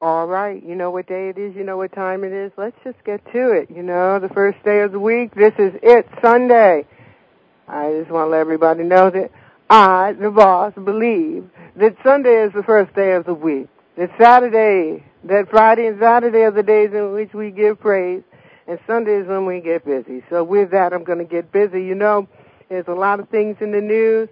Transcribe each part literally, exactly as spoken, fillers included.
All right, you know what day it is, you know what time it is. Let's just get to it, you know, the first day of the week. This is it, Sunday. I just want to let everybody know that I, the boss, believe that Sunday is the first day of the week. That Saturday, that Friday and Saturday are the days in which we give praise, and Sunday is when we get busy. So with that, I'm going to get busy. You know, there's a lot of things in the news.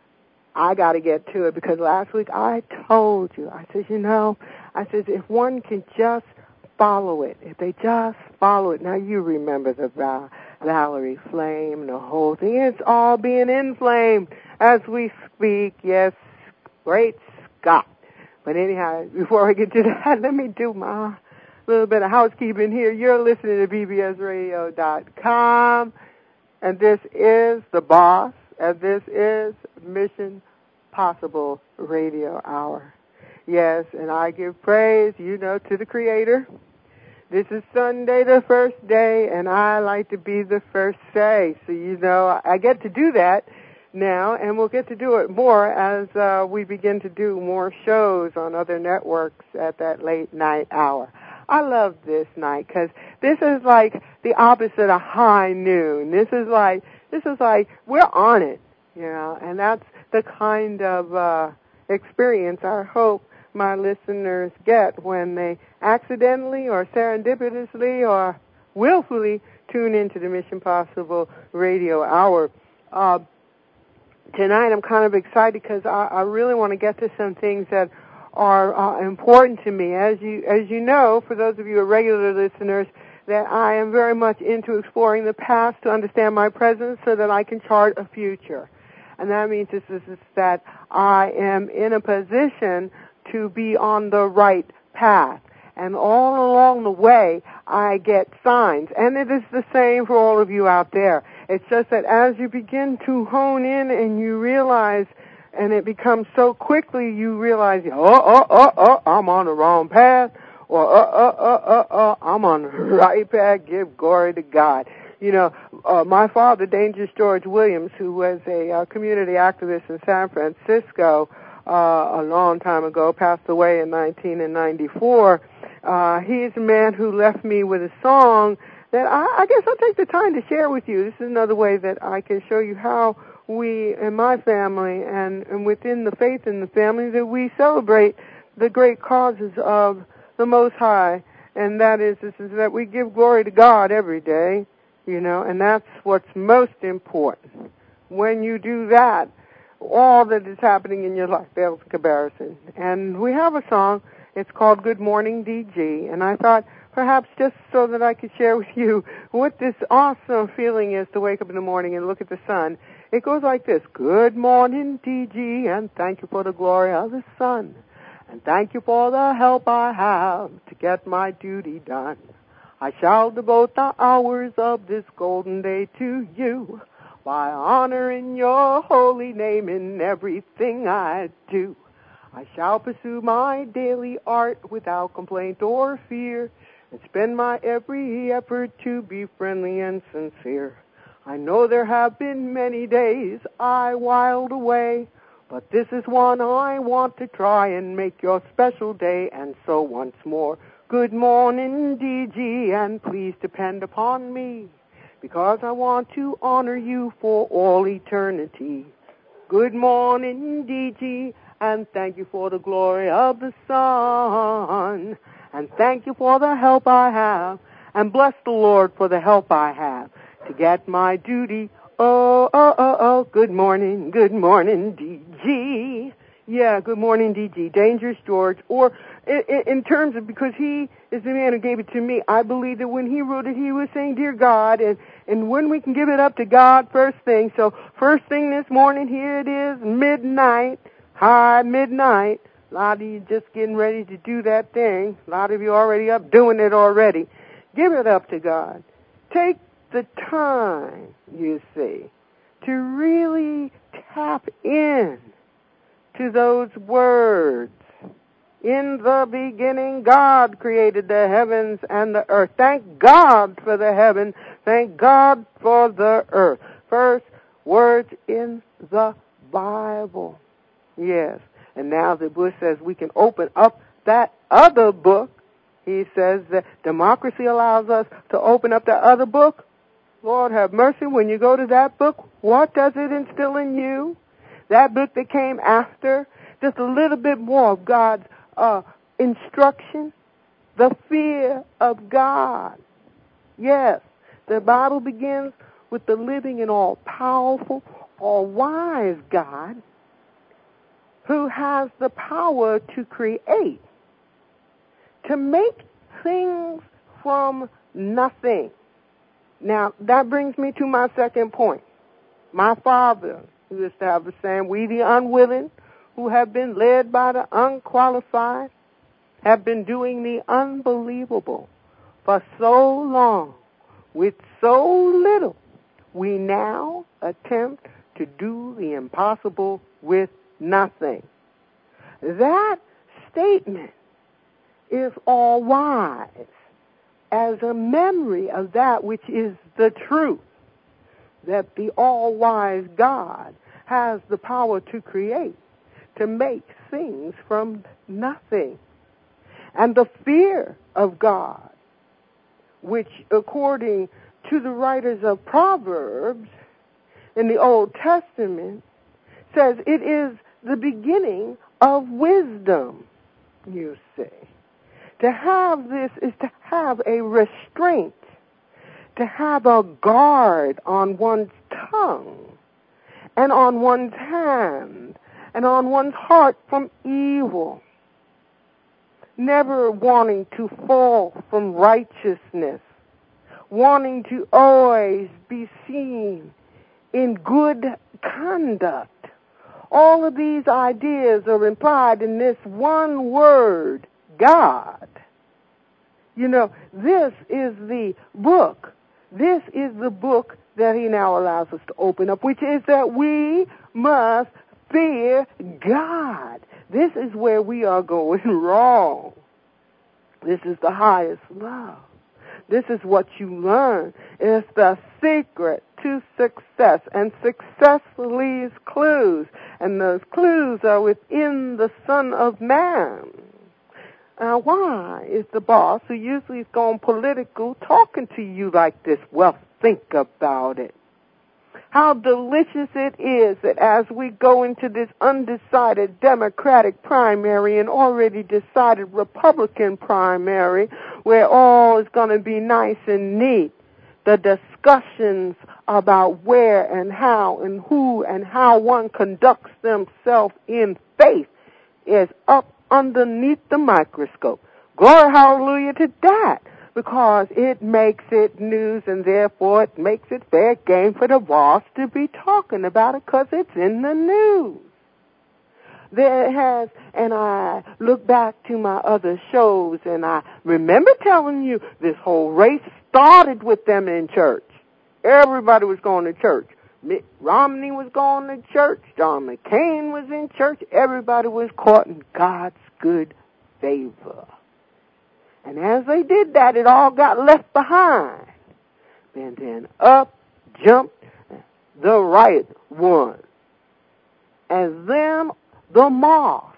I got to get to it because last week I told you, I said, you know, I said, if one can just follow it, if they just follow it. Now, you remember the Val- Valerie Flame and the whole thing. It's all being inflamed as we speak. Yes, great Scott. But anyhow, before I get to that, let me do my little bit of housekeeping here. You're listening to B B S radio dot com, and this is The Boss, and this is Mission Possible Radio Hour. Yes, and I give praise, you know, to the Creator. This is Sunday, the first day, and I like to be the first say. So, you know, I get to do that now, and we'll get to do it more as uh, we begin to do more shows on other networks at that late night hour. I love this night because this is like the opposite of high noon. This is like, this is like, we're on it, you know, and that's the kind of uh, experience I hope my listeners get when they accidentally or serendipitously or willfully tune into the Mission Possible Radio Hour. Uh, tonight I'm kind of excited because I, I really want to get to some things that are uh, important to me. As you, as you know, for those of you who are regular listeners, that I am very much into exploring the past to understand my present so that I can chart a future. And that means this is that I am in a position to be on the right path. And all along the way, I get signs. And it is the same for all of you out there. It's just that as you begin to hone in and you realize, and it becomes so quickly, you realize, oh, oh, oh, oh, I'm on the wrong path, or oh, oh, oh, oh, oh, I'm on the right path. Give glory to God. You know, uh, my father, Dangerous George Williams, who was a uh, community activist in San Francisco uh, a long time ago, passed away in nineteen ninety-four. Uh, he's a man who left me with a song that I, I guess I'll take the time to share with you. This is another way that I can show you how we, in my family and, and within the faith in the family, that we celebrate the great causes of the Most High, and that is, is, is that we give glory to God every day. You know, and that's what's most important. When you do that, all that is happening in your life pales in comparison. And we have a song, it's called Good Morning D G, and I thought perhaps just so that I could share with you what this awesome feeling is to wake up in the morning and look at the sun. It goes like this: Good morning D G, and thank you for the glory of the sun, and thank you for the help I have to get my duty done. I shall devote the hours of this golden day to you by honoring your holy name in everything I do. I shall pursue my daily art without complaint or fear and spend my every effort to be friendly and sincere. I know there have been many days I whiled away, but this is one I want to try and make your special day. And so once more, good morning, D G, and please depend upon me, because I want to honor you for all eternity. Good morning, D G, and thank you for the glory of the sun, and thank you for the help I have, and bless the Lord for the help I have to get my duty. Oh, oh, oh, oh, good morning, good morning, D G. Yeah, good morning, D G. Dangerous George, or in, in terms of, because he is the man who gave it to me, I believe that when he wrote it, he was saying, dear God, and, and when we can give it up to God first thing. So first thing this morning, here it is, midnight, high midnight. A lot of you just getting ready to do that thing. A lot of you already up doing it already. Give it up to God. Take the time, you see, to really tap in to those words. In the beginning, God created the heavens and the earth. Thank God for the heaven. Thank God for the earth. First words in the Bible. Yes. And now the Bush says we can open up that other book, he says that democracy allows us to open up that other book. Lord have mercy, when you go to that book, what does it instill in you? That book that came after, just a little bit more of God's uh, instruction, the fear of God. Yes, the Bible begins with the living and all-powerful, all-wise God who has the power to create, to make things from nothing. Now, that brings me to my second point. My father, who established saying, we the unwilling, who have been led by the unqualified, have been doing the unbelievable for so long, with so little, we now attempt to do the impossible with nothing. That statement is all wise as a memory of that which is the truth, that the all-wise God has the power to create, to make things from nothing. And the fear of God, which according to the writers of Proverbs in the Old Testament, says it is the beginning of wisdom, you see. To have this is to have a restraint, to have a guard on one's tongue and on one's hand and on one's heart from evil, never wanting to fall from righteousness, wanting to always be seen in good conduct. All of these ideas are implied in this one word, God. You know, this is the book. This is the book that he now allows us to open up, which is that we must fear God. This is where we are going wrong. This is the highest love. This is what you learn. It's the secret to success. And success leaves clues. And those clues are within the Son of Man. Now, why is the boss, who usually is going political, talking to you like this? Well, think about it. How delicious it is that as we go into this undecided Democratic primary and already decided Republican primary, where all is going to be nice and neat, the discussions about where and how and who and how one conducts themselves in faith is up underneath the microscope. Glory, hallelujah to that, because it makes it news and therefore it makes it fair game for the boss to be talking about it because it's in the news. There has, and I look back to my other shows and I remember telling you this whole race started with them in church. Everybody was going to church. Mitt Romney was going to church. John McCain was in church. Everybody was caught in God's good favor. And as they did that, it all got left behind. And then up jumped the right one. And them, the moth.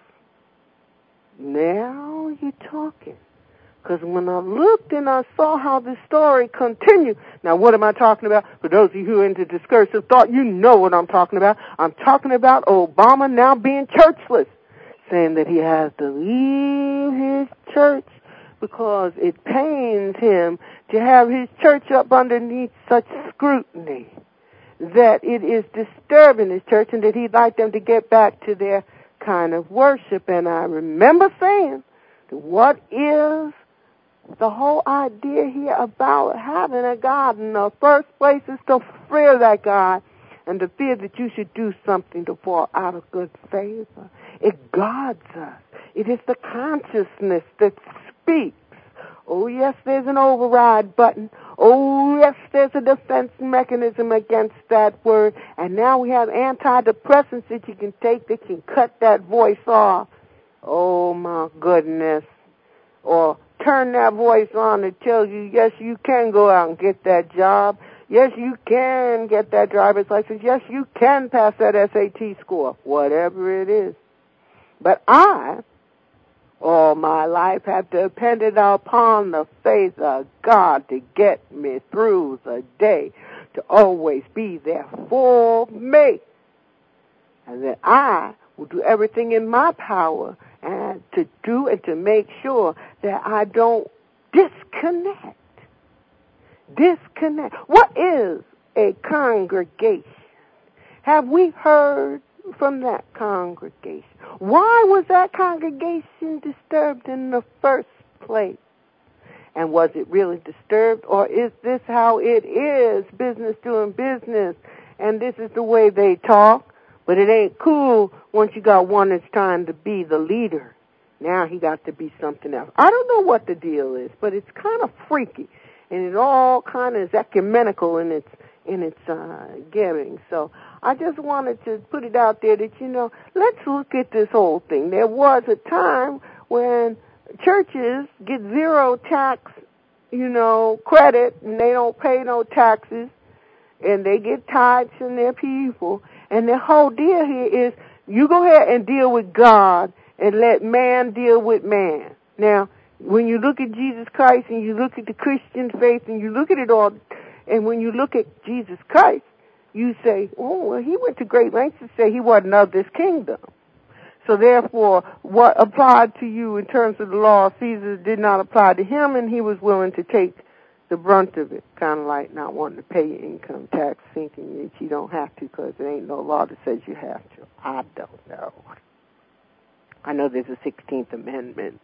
Now you're talking. Because when I looked and I saw how this story continued, now what am I talking about? For those of you who are into discursive thought, you know what I'm talking about. I'm talking about Obama now being churchless, saying that he has to leave his church because it pains him to have his church up underneath such scrutiny, that it is disturbing his church and that he'd like them to get back to their kind of worship. And I remember saying, what is the whole idea here about having a God in the first place is to fear that God and to fear that you should do something to fall out of good favor. It guards us. It is the consciousness that speaks. Oh, yes, there's an override button. Oh, yes, there's a defense mechanism against that word. And now we have antidepressants that you can take that can cut that voice off. Oh, my goodness. Or turn that voice on that tells you, yes, you can go out and get that job. Yes, you can get that driver's license. Yes, you can pass that S A T score, whatever it is. But I All my life have depended upon the faith of God to get me through the day, to always be there for me. And that I will do everything in my power and to do and to make sure that I don't disconnect. Disconnect. What is a congregation? Have we heard from that congregation? Why was that congregation disturbed in the first place? And was it really disturbed, or is this how it is, business doing business, and this is the way they talk? But it ain't cool once you got one that's trying to be the leader. Now he got to be something else. I don't know what the deal is, but it's kind of freaky, and it all kind of is ecumenical in its in its uh, giving. So I just wanted to put it out there that, you know, let's look at this whole thing. There was a time when churches get zero tax, you know, credit, and they don't pay no taxes, and they get tithes from their people. And the whole deal here is you go ahead and deal with God and let man deal with man. Now, when you look at Jesus Christ and you look at the Christian faith and you look at it all, and when you look at Jesus Christ, you say, oh, well, he went to great lengths to say he wasn't of this kingdom. So therefore, what applied to you in terms of the law of Caesar did not apply to him, and he was willing to take the brunt of it, kind of like not wanting to pay your income tax, thinking that you don't have to because there ain't no law that says you have to. I don't know. I know there's a sixteenth Amendment.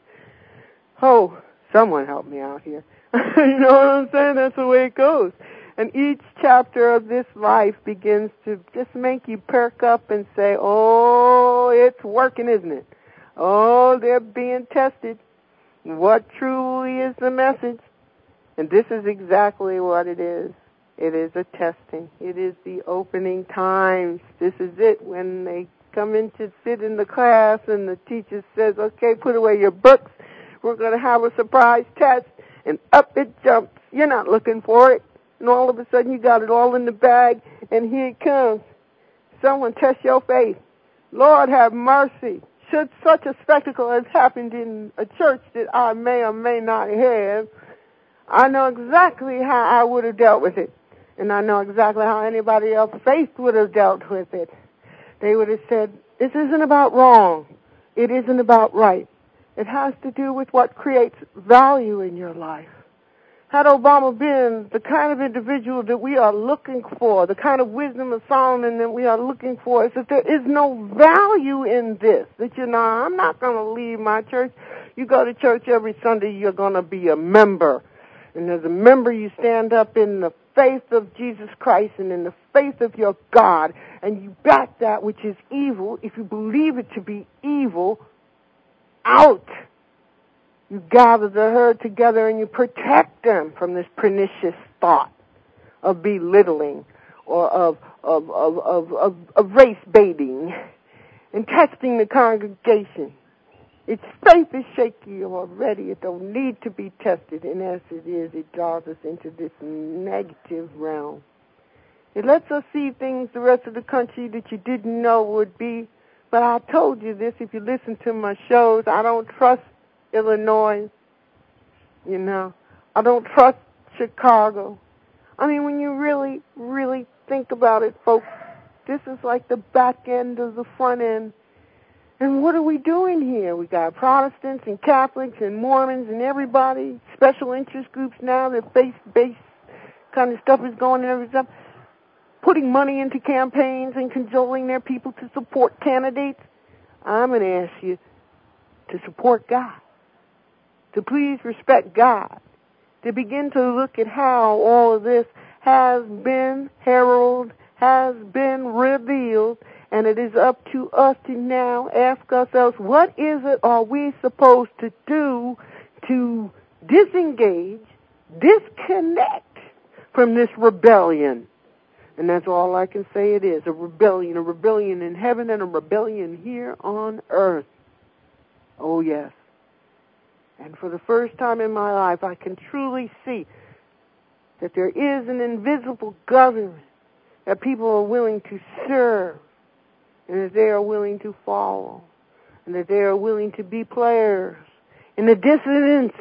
Oh, someone help me out here. You know what I'm saying? That's the way it goes. And each chapter of this life begins to just make you perk up and say, oh, it's working, isn't it? Oh, they're being tested. What truly is the message? And this is exactly what it is. It is a testing. It is the opening times. This is it when they come in to sit in the class and the teacher says, okay, put away your books. We're going to have a surprise test. And up it jumps. You're not looking for it. And all of a sudden you got it all in the bag, and here it comes. Someone test your faith. Lord have mercy. Should such a spectacle has happened in a church that I may or may not have, I know exactly how I would have dealt with it. And I know exactly how anybody else faith would have dealt with it. They would have said, this isn't about wrong. It isn't about right. It has to do with what creates value in your life. Had Obama been the kind of individual that we are looking for, the kind of wisdom of Solomon that we are looking for, is that there is no value in this. That, you know, I'm not going to leave my church. You go to church every Sunday, you're going to be a member. And as a member, you stand up in the faith of Jesus Christ and in the faith of your God, and you back that which is evil, if you believe it to be evil, out. You gather the herd together and you protect them from this pernicious thought of belittling or of of of of, of, of race baiting and testing the congregation. Its faith is shaky already. It don't need to be tested, and as it is, it draws us into this negative realm. It lets us see things the rest of the country that you didn't know would be. But I told you this, if you listen to my shows, I don't trust Illinois, you know. I don't trust Chicago. I mean, when you really, really think about it, folks, this is like the back end of the front end. And what are we doing here? We got Protestants and Catholics and Mormons and everybody, special interest groups now that faith-based kind of stuff is going and everything, putting money into campaigns and cajoling their people to support candidates. I'm going to ask you to support God, to please respect God, to begin to look at how all of this has been heralded, has been revealed, and it is up to us to now ask ourselves, what is it are we supposed to do to disengage, disconnect from this rebellion? And that's all I can say it is, a rebellion, a rebellion in heaven and a rebellion here on earth. Oh, yes. And for the first time in my life, I can truly see that there is an invisible government that people are willing to serve and that they are willing to follow. and that they are willing to be players in the dissonance,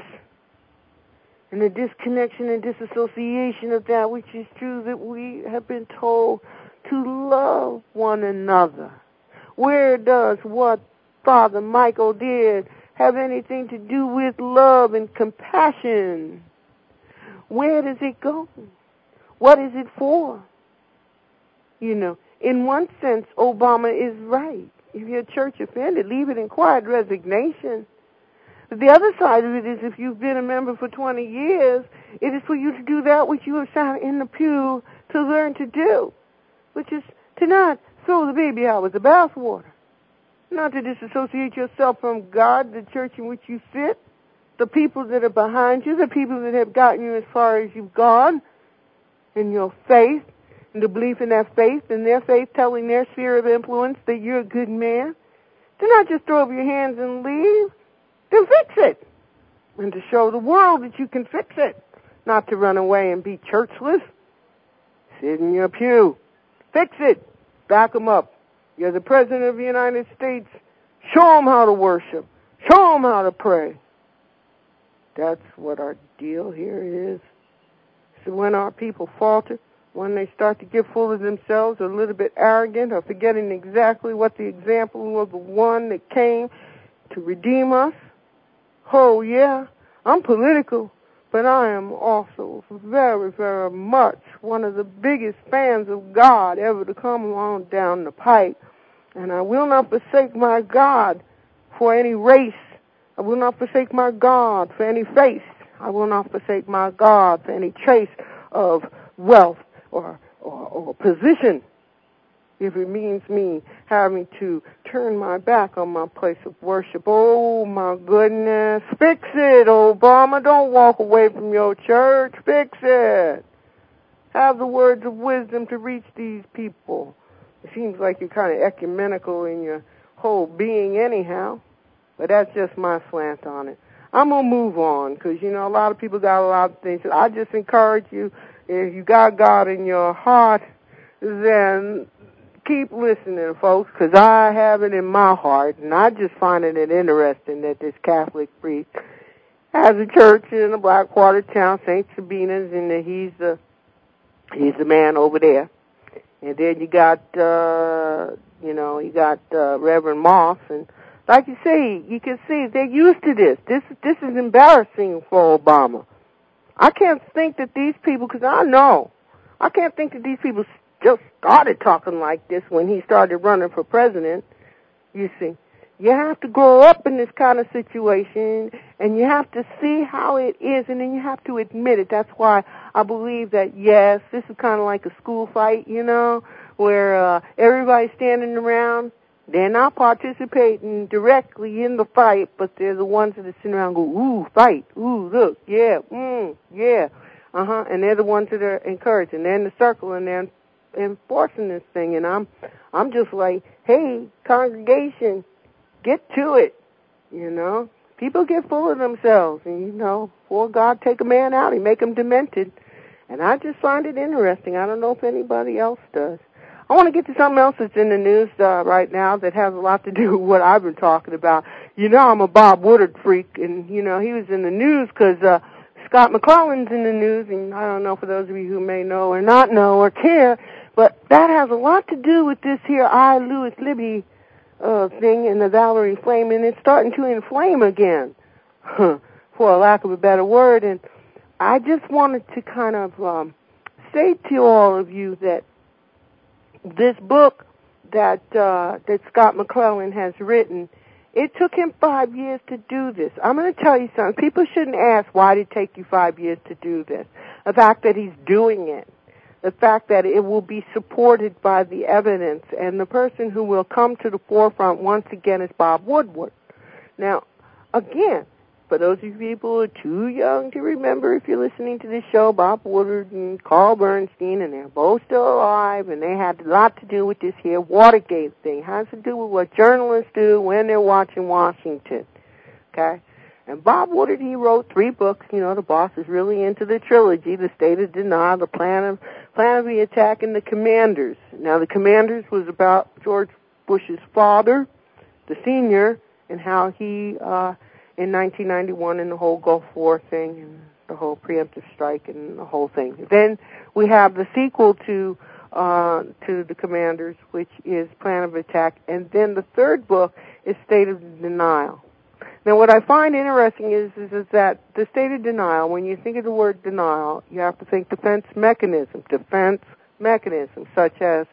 in the disconnection and disassociation of that which is true, that we have been told to love one another. Where does what Father Michael did have anything to do with love and compassion? Where does it go? What is it for? You know, in one sense, Obama is right. If your church offended, leave it in quiet resignation. But the other side of it is, if you've been a member for twenty years, it is for you to do that which you have sat in the pew to learn to do, which is to not throw the baby out with the bathwater, not to disassociate yourself from God, the church in which you sit, the people that are behind you, the people that have gotten you as far as you've gone, in your faith, and the belief in that faith, and their faith telling their sphere of influence that you're a good man. Do not just throw up your hands and leave. To fix it, and to show the world that you can fix it, not to run away and be churchless. Sit in your pew. Fix it. Back them up. You're the President of the United States. Show them how to worship. Show them how to pray. That's what our deal here is. So when our people falter, when they start to get full of themselves, or a little bit arrogant, or forgetting exactly what the example was, the one that came to redeem us, oh, yeah, I'm political, but I am also very, very much one of the biggest fans of God ever to come along down the pipe. And I will not forsake my God for any race. I will not forsake my God for any faith. I will not forsake my God for any trace of wealth or, or, or position. If it means me having to turn my back on my place of worship. Oh, my goodness. Fix it, Obama. Don't walk away from your church. Fix it. Have the words of wisdom to reach these people. It seems like you're kind of ecumenical in your whole being anyhow, but that's just my slant on it. I'm going to move on because, you know, a lot of people got a lot of things. I just encourage you, if you got God in your heart, then keep listening, folks, because I have it in my heart, and I just finding it interesting that this Catholic priest has a church in the Blackwater town, Saint Sabina's, and that he's the he's the man over there. And then you got, uh, you know, you got uh, Reverend Moss, and like you say, you can see they're used to this. This this is embarrassing for Obama. I can't think that these people, because I know, I can't think that these people just started talking like this when he started running for president. You see, you have to grow up in this kind of situation, and you have to see how it is, and then you have to admit it. That's why I believe that, yes, this is kind of like a school fight, you know, where uh, everybody's standing around. They're not participating directly in the fight, but they're the ones that are sitting around and go, ooh, fight, ooh, look, yeah, mm, yeah, uh-huh, and they're the ones that are encouraging. They're in the circle, and they're enforcing this thing, and I'm I'm just like, hey, congregation, get to it, you know. People get full of themselves, and, you know, before God take a man out, he make him demented, and I just find it interesting. I don't know if anybody else does. I want to get to something else that's in the news uh, right now that has a lot to do with what I've been talking about. You know, I'm a Bob Woodward freak, and, you know, he was in the news because uh, Scott McClellan's in the news, and I don't know, for those of you who may know or not know or care, but that has a lot to do with this here I, Louis Libby uh, thing and the Valerie Flame, and it's starting to inflame again, for a lack of a better word. And I just wanted to kind of um, say to all of you that this book that uh, that Scott McClellan has written, it took him five years to do this. I'm going to tell you something. People shouldn't ask, why did it take you five years to do this? The fact that he's doing it. The fact that it will be supported by the evidence. And the person who will come to the forefront once again is Bob Woodward. Now, again, for those of you people who are too young to remember, if you're listening to this show, Bob Woodward and Carl Bernstein, and they're both still alive, and they had a lot to do with this here Watergate thing. It has to do with what journalists do when they're watching Washington, okay? And Bob Woodward, he wrote three books. You know, the boss is really into the trilogy, The State of Denial, The Plan of, Plan of the Attack, and The Commanders. Now, The Commanders was about George Bush's father, the senior, and how he, uh, in nineteen ninety-one, and the whole Gulf War thing, and the whole preemptive strike, and the whole thing. Then we have the sequel to uh, to the Commanders, which is Plan of Attack, and then the third book is State of Denial. Now, what I find interesting is, is is that the state of denial, when you think of the word denial, you have to think defense mechanism, defense mechanisms such as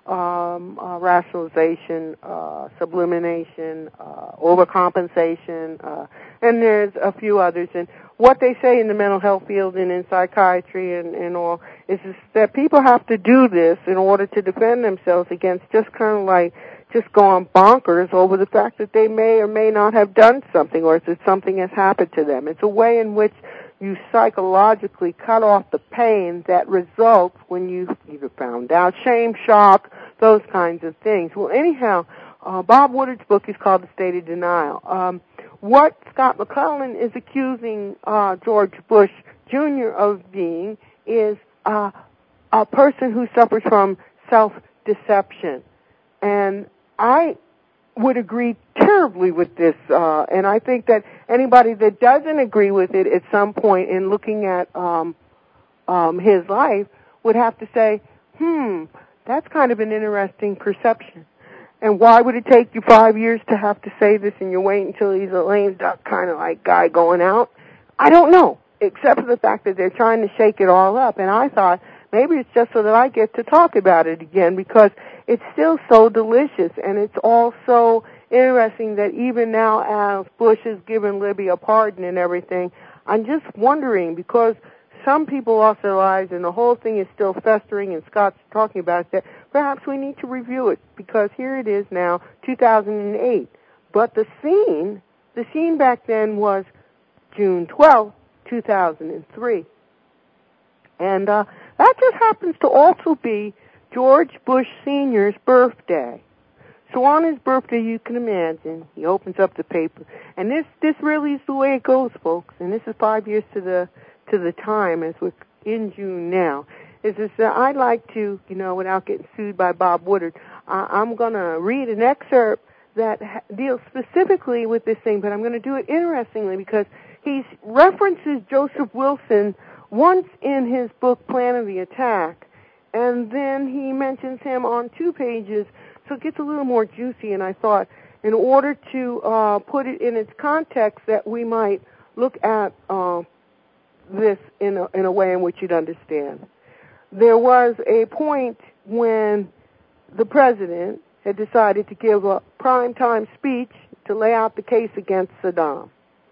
um, uh, rationalization, uh, sublimination, uh, overcompensation, uh, and there's a few others. And what they say in the mental health field and in psychiatry and, and all is, is that people have to do this in order to defend themselves against just kind of like just going bonkers over the fact that they may or may not have done something, or that something has happened to them. It's a way in which you psychologically cut off the pain that results when you either found out, shame, shock, those kinds of things. Well, anyhow, uh, Bob Woodard's book is called The State of Denial. Um, what Scott McClellan is accusing uh, George Bush Junior of being is uh, a person who suffers from self-deception. And I would agree terribly with this, uh, and I think that anybody that doesn't agree with it at some point in looking at um, um, his life would have to say, hmm, that's kind of an interesting perception. And why would it take you five years to have to say this, and you wait until he's a lame duck kind of like guy going out? I don't know, except for the fact that they're trying to shake it all up. And I thought maybe it's just so that I get to talk about it again, because it's still so delicious, and it's all so interesting that even now, as Bush has given Libby a pardon and everything, I'm just wondering, because some people lost their lives and the whole thing is still festering, and Scott's talking about that, perhaps we need to review it, because here it is now, two thousand eight. But the scene, the scene back then was June twelfth, two thousand three. And uh, that just happens to also be George Bush Senior's birthday. So on his birthday, you can imagine, he opens up the paper. And this, this really is the way it goes, folks. And this is five years to the to the time, as we're in June now. Is this, uh, I'd like to, you know, without getting sued by Bob Woodard, uh, I'm going to read an excerpt that ha- deals specifically with this thing, but I'm going to do it interestingly because he references Joseph Wilson once in his book, Plan of the Attack, and then he mentions him on two pages, so it gets a little more juicy, and I thought, in order to uh, put it in its context, that we might look at uh, this in a, in a way in which you'd understand. There was a point when the president had decided to give a primetime speech to lay out the case against Saddam.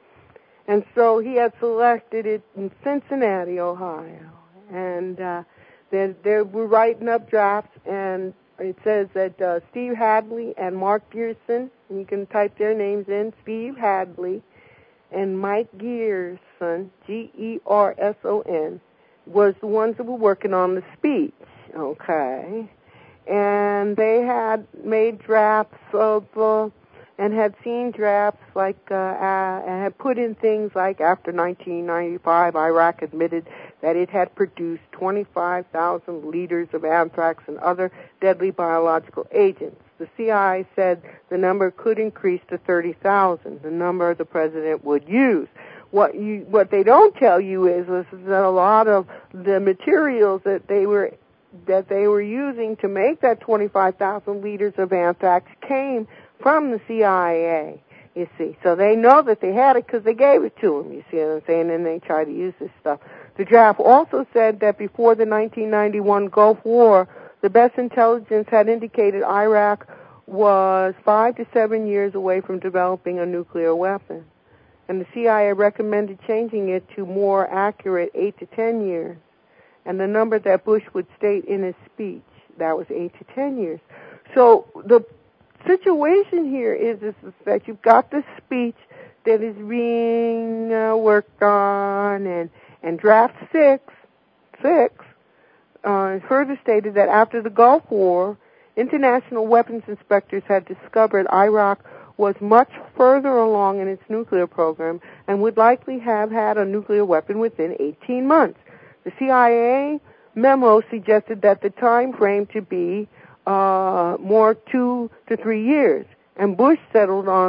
And so he had selected it in Cincinnati, Ohio. And uh, they, they were writing up drafts, and it says that uh, Steve Hadley and Mark Gearson, and you can type their names in, Steve Hadley and Mike Gearson, G E R S O N, was the ones that were working on the speech, okay? And they had made drafts of, uh, and had seen drafts like, uh, uh, and had put in things like after nineteen ninety-five, Iraq admitted that it had produced twenty-five thousand liters of anthrax and other deadly biological agents. The C I A said the number could increase to thirty thousand, the number the president would use. What you, what they don't tell you is, is that a lot of the materials that they were that they were using to make that twenty-five thousand liters of anthrax came from the C I A, you see. So they know that they had it because they gave it to them, you see what I'm saying, and they try to use this stuff. The draft also said that before the nineteen ninety-one Gulf War, the best intelligence had indicated Iraq was five to seven years away from developing a nuclear weapon. And the C I A recommended changing it to more accurate eight to ten years. And the number that Bush would state in his speech, that was eight to ten years. So the situation here is, is that you've got this speech that is being uh, worked on, and, and draft six, six uh, further stated that after the Gulf War, international weapons inspectors had discovered Iraq was much further along in its nuclear program and would likely have had a nuclear weapon within eighteen months. The C I A memo suggested that the time frame to be uh, more two to three years, and Bush settled on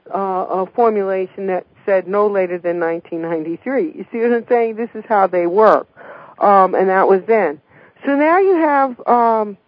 uh, a formulation that said no later than nineteen ninety-three. You see what I'm saying? This is how they work. Um, and that was then. So now you have, um,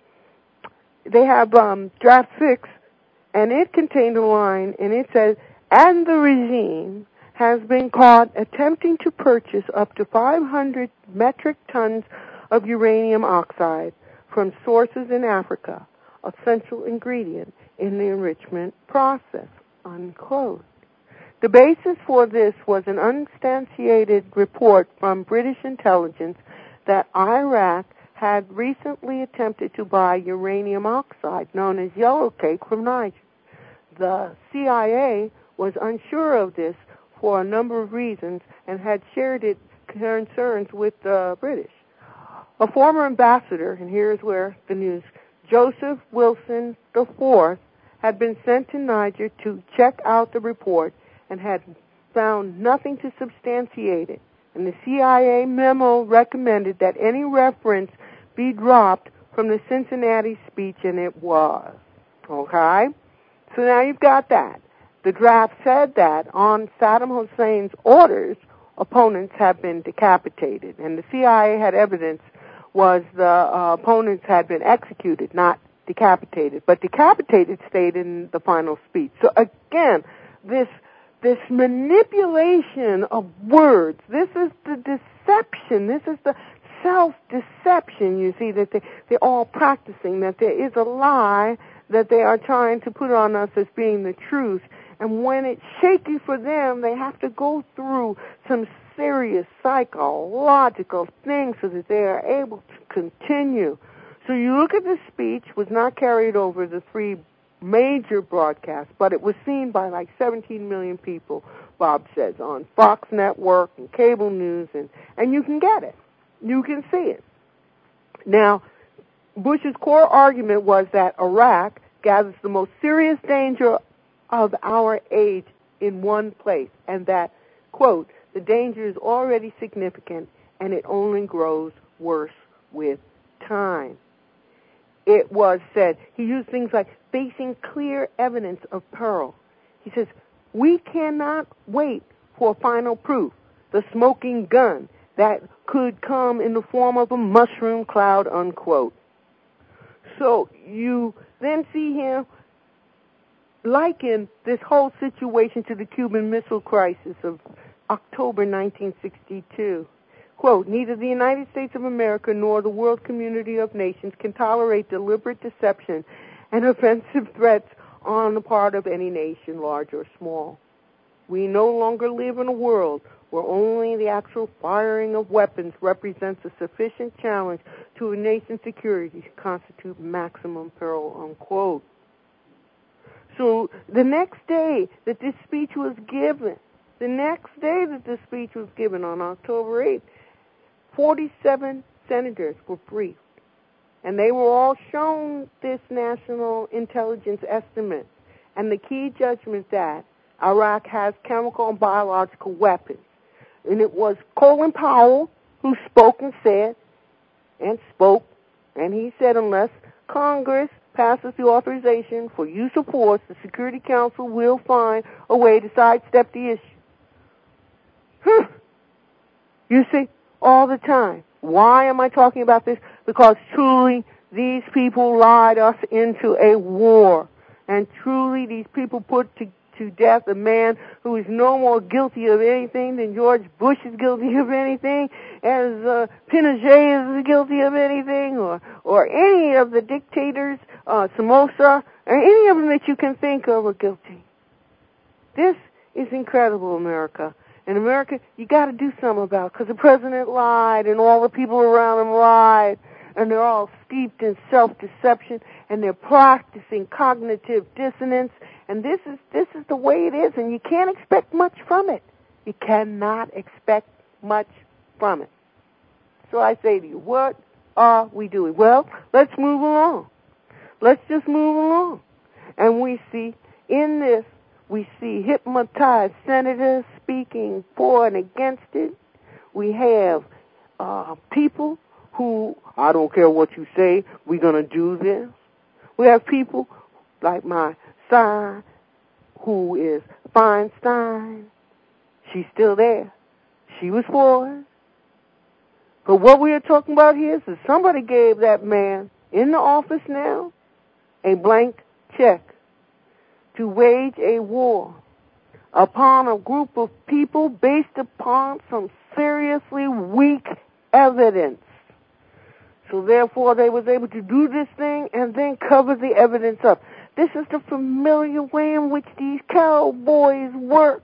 they have um, draft six, and it contained a line, and it says, and the regime has been caught attempting to purchase up to five hundred metric tons of uranium oxide from sources in Africa, a central ingredient in the enrichment process, unquote. The basis for this was an unsubstantiated report from British intelligence that Iraq had recently attempted to buy uranium oxide, known as yellowcake, from Niger. The C I A was unsure of this for a number of reasons and had shared its concerns with the British. A former ambassador, and here's where the news, Joseph Wilson the fourth, had been sent to Niger to check out the report and had found nothing to substantiate it. And the C I A memo recommended that any reference be dropped from the Cincinnati speech, and it was. Okay? So now you've got that. The draft said that on Saddam Hussein's orders, opponents have been decapitated. And the C I A had evidence was the uh, opponents had been executed, not decapitated. But decapitated stayed in the final speech. So again, this this manipulation of words, this is the deception, this is the self-deception, you see, that they, they're all practicing, that there is a lie that they are trying to put on us as being the truth. And when it's shaky for them, they have to go through some serious psychological things so that they are able to continue. So you look at the speech, was not carried over the three major broadcasts, but it was seen by like seventeen million people, Bob says, on Fox Network and cable news, and, and you can get it. You can see it. Now, Bush's core argument was that Iraq gathers the most serious danger of our age in one place, and that, quote, the danger is already significant and it only grows worse with time. It was said, he used things like facing clear evidence of peril. He says, we cannot wait for final proof, the smoking gun that could come in the form of a mushroom cloud, unquote. So you then see him liken this whole situation to the Cuban Missile Crisis of October nineteen sixty-two. Quote, neither the United States of America nor the world community of nations can tolerate deliberate deception and offensive threats on the part of any nation, large or small. We no longer live in a world where only the actual firing of weapons represents a sufficient challenge to a nation's security to constitute maximum peril, unquote. So the next day that this speech was given, the next day that this speech was given on October eighth, forty-seven senators were briefed, and they were all shown this national intelligence estimate and the key judgment that Iraq has chemical and biological weapons. And it was Colin Powell who spoke and said, and spoke, and he said unless Congress passes the authorization for use of force, the Security Council will find a way to sidestep the issue. Huh. You see, all the time. Why am I talking about this? Because truly these people lied us into a war. And truly these people put to, to death a man who is no more guilty of anything than George Bush is guilty of anything, as uh, Pinochet is guilty of anything, or, or any of the dictators, uh, Somoza, or any of them that you can think of are guilty. This is incredible, America. In America, you got to do something about it, because the president lied, and all the people around him lied, and they're all steeped in self-deception, and they're practicing cognitive dissonance, and this is this is the way it is, and you can't expect much from it. You cannot expect much from it. So I say to you, what are we doing? Well, let's move along. Let's just move along. And we see in this, we see hypnotized senators speaking for and against it. We have uh, people who, I don't care what you say, we're going to do this. We have people like my son, who is Feinstein. She's still there. She was for it. But what we are talking about here is that somebody gave that man in the office now a blank check to wage a war upon a group of people based upon some seriously weak evidence. So therefore they was able to do this thing and then cover the evidence up. This is the familiar way in which these cowboys work.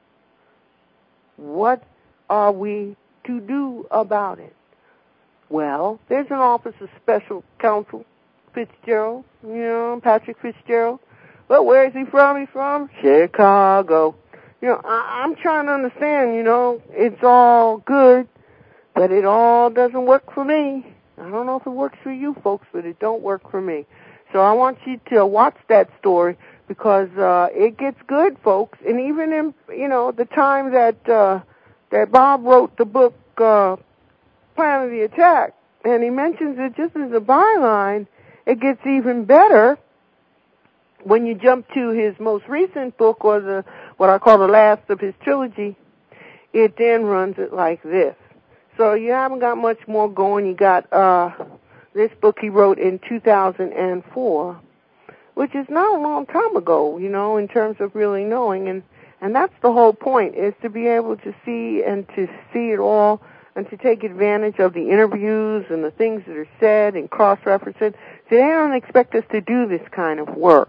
What are we to do about it? Well, there's an Office of Special Counsel, Fitzgerald, you know, Patrick Fitzgerald. But where is he from? He's from Chicago. You know, I, I'm trying to understand, you know, it's all good, but it all doesn't work for me. I don't know if it works for you folks, but it don't work for me. So I want you to watch that story because uh, it gets good, folks. And even in, you know, the time that uh, that Bob wrote the book, uh, Plan of the Attack, and he mentions it just as a byline, it gets even better when you jump to his most recent book, or the what I call the last of his trilogy. It then runs it like this. So you haven't got much more going. You got uh, this book he wrote in two thousand four, which is not a long time ago, you know, in terms of really knowing. And, and that's the whole point, is to be able to see and to see it all and to take advantage of the interviews and the things that are said and cross-reference it. So they don't expect us to do this kind of work.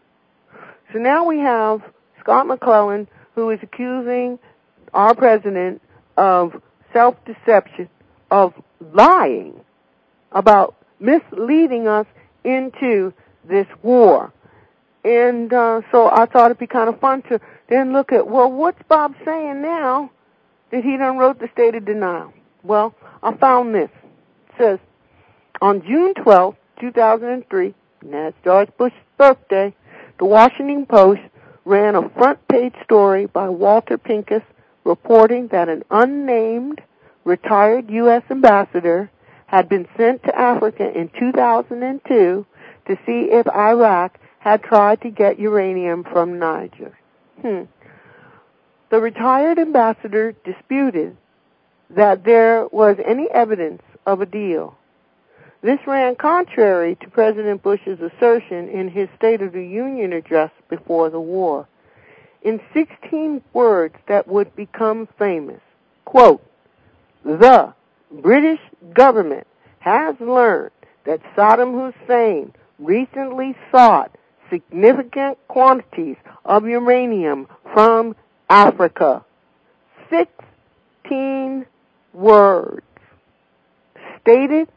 So now we have Scott McClellan, who is accusing our president of self-deception, of lying, about misleading us into this war. And uh, so I thought it'd be kind of fun to then look at, well, what's Bob saying now that he done wrote the State of Denial? Well, I found this. It says, on June twelfth, two thousand three, and that's George Bush's birthday, the Washington Post ran a front-page story by Walter Pincus reporting that an unnamed retired U S ambassador had been sent to Africa in two thousand two to see if Iraq had tried to get uranium from Niger. Hmm. The retired ambassador disputed that there was any evidence of a deal. This ran contrary to President Bush's assertion in his State of the Union address before the war. In sixteen words that would become famous, quote, the British government has learned that Saddam Hussein recently sought significant quantities of uranium from Africa. Sixteen words. Stated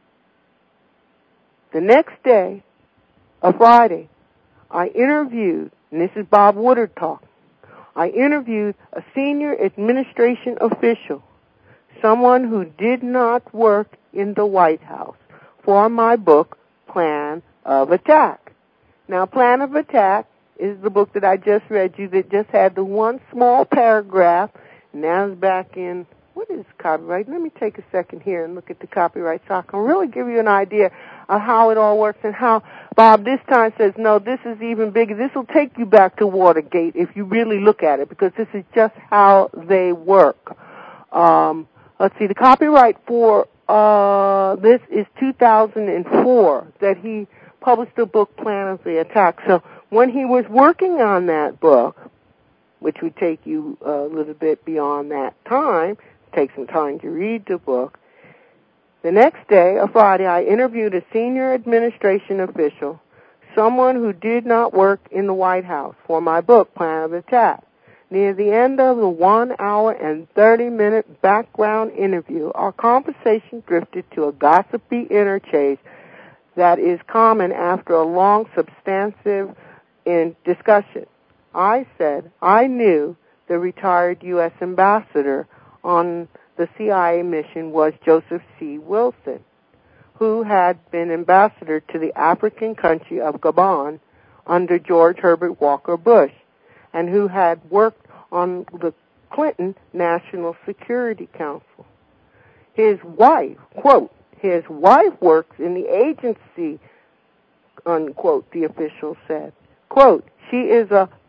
the next day, a Friday, I interviewed, and this is Bob Woodard talk, I interviewed a senior administration official, someone who did not work in the White House, for my book, Plan of Attack. Now, Plan of Attack is the book that I just read you that just had the one small paragraph, and now it's back in, what is copyright? Let me take a second here and look at the copyright so I can really give you an idea of how it all works and how Bob this time says, no, this is even bigger. This will take you back to Watergate if you really look at it, because this is just how they work. Um, let's see, the copyright for uh, this is two thousand four, that he published the book Plan of the Attack. So when he was working on that book, which would take you a little bit beyond that time, take some time to read the book, the next day, a Friday, I interviewed a senior administration official, someone who did not work in the White House, for my book, Plan of Attack. Near the end of the one hour and thirty minute background interview, our conversation drifted to a gossipy interchange that is common after a long, substantive in discussion. I said I knew the retired U S ambassador on the C I A mission was Joseph C. Wilson, who had been ambassador to the African country of Gabon under George Herbert Walker Bush, and who had worked on the Clinton National Security Council. His wife, quote, his wife works in the agency, unquote, the official said. Quote, she is a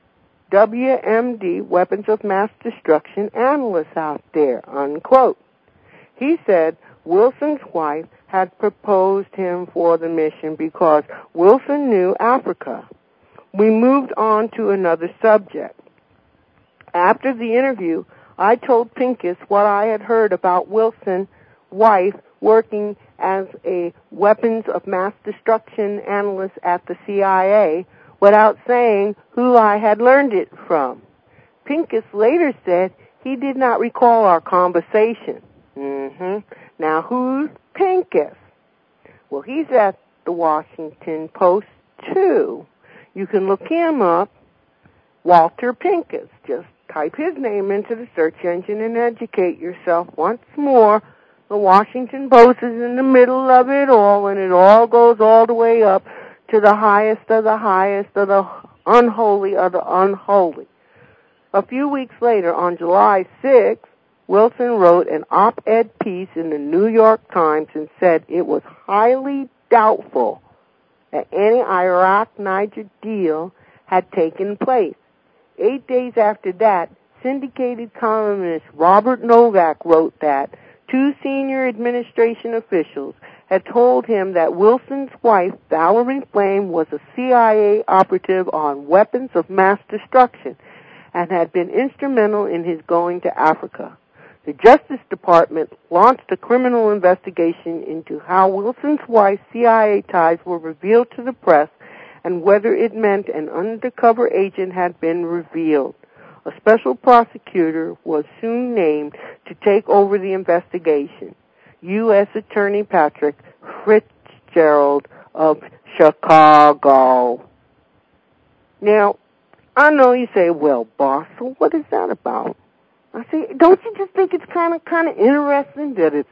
W M D, weapons of mass destruction analyst out there, unquote. He said Wilson's wife had proposed him for the mission because Wilson knew Africa. We moved on to another subject. After the interview, I told Pincus what I had heard about Wilson's wife working as a weapons of mass destruction analyst at the C I A without saying who I had learned it from. Pincus later said he did not recall our conversation. Mm-hmm. Now, who's Pincus? Well, he's at the Washington Post, too. You can look him up, Walter Pincus. Just type his name into the search engine and educate yourself once more. The Washington Post is in the middle of it all, and it all goes all the way up to the highest of the highest of the unholy of the unholy. A few weeks later, on July sixth, Wilson wrote an op-ed piece in the New York Times and said it was highly doubtful that any Iraq-Niger deal had taken place. Eight days after that, syndicated columnist Robert Novak wrote that two senior administration officials had told him that Wilson's wife, Valerie Flame, was a C I A operative on weapons of mass destruction and had been instrumental in his going to Africa. The Justice Department launched a criminal investigation into how Wilson's wife's C I A ties were revealed to the press and whether it meant an undercover agent had been revealed. A special prosecutor was soon named to take over the investigation, U S Attorney Patrick Fitzgerald of Chicago. Now, I know you say, well, boss, so what is that about? I say, don't you just think it's kind of kind of interesting that it's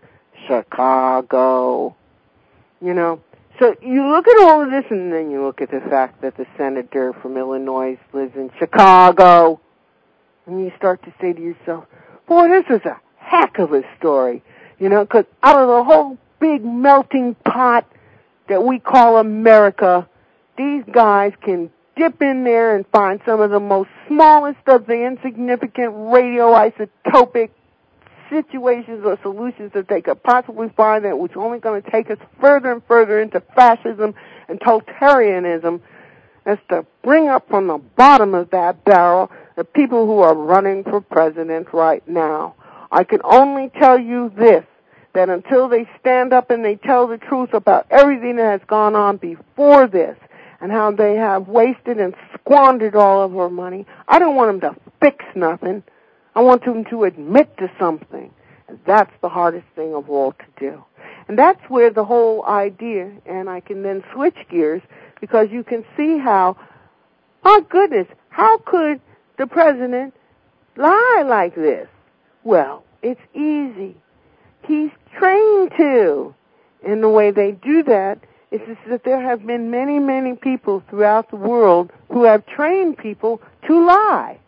Chicago? You know? So you look at all of this, and then you look at the fact that the senator from Illinois lives in Chicago, and you start to say to yourself, boy, this is a heck of a story, you know, because out of the whole big melting pot that we call America, these guys can dip in there and find some of the most smallest of the insignificant radioisotopic situations or solutions that they could possibly find that was only going to take us further and further into fascism and totalitarianism, as to bring up from the bottom of that barrel the people who are running for president right now. I can only tell you this, that until they stand up and they tell the truth about everything that has gone on before this and how they have wasted and squandered all of our money, I don't want them to fix nothing. I want them to admit to something. And that's the hardest thing of all to do. And that's where the whole idea, and I can then switch gears, because you can see how, oh goodness, how could the president lie like this? Well, it's easy. He's trained to. And the way they do that is that there have been many, many people throughout the world who have trained people to lie,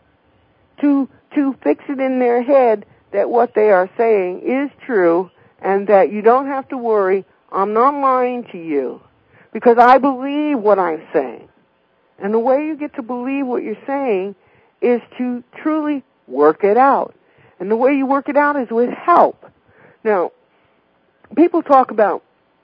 to to fix it in their head that what they are saying is true and that you don't have to worry, I'm not lying to you because I believe what I'm saying. And the way you get to believe what you're saying is to truly work it out. And the way you work it out is with help. Now, people talk about